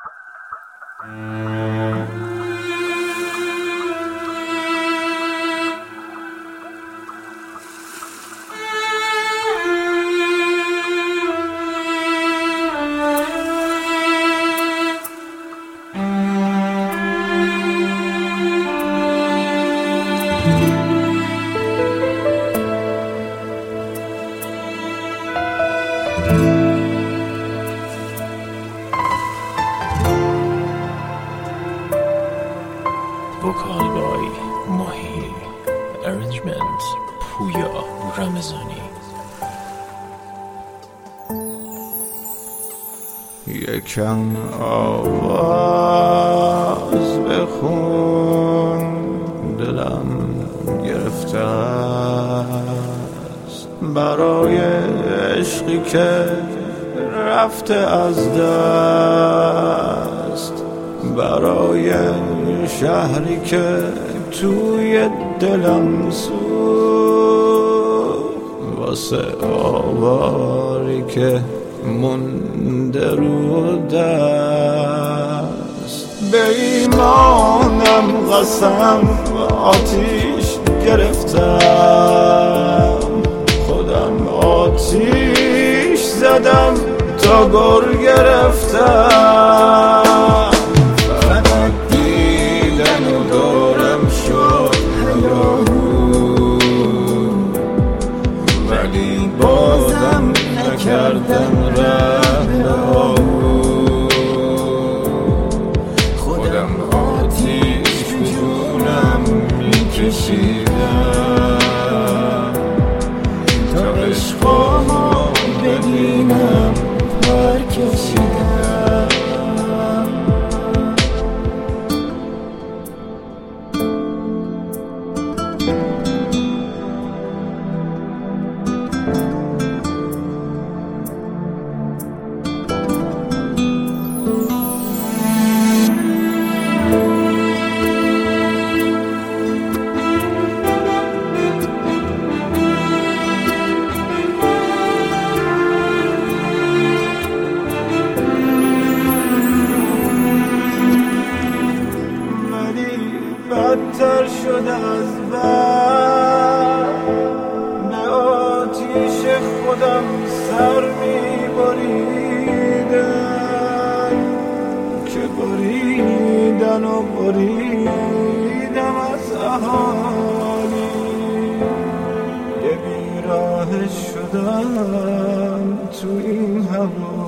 Vocal by Mahi. Arrangement Puya Ramazani. یکم آواز بخون، دلم گرفته است برای عشقی که رفته از دست، برای شهری که توی دلم سوخت، واسه آواری که مونده رو دست. به ایمانم قسم آتیش گرفتم، خودم آتیش زدم تا گر گرفتم. فقط دیدن و دورم شد هیاهو، ولی بازم نکردم رهو. خودم آتیش به جونم میکشیدم تا عشقامو ببینم پر کشیدم. بدتر شد از بر، به آتیش خودم سر می‌بریدم که بریدن و بریدم از اهالی. یه بیراه شدم تو این هوا،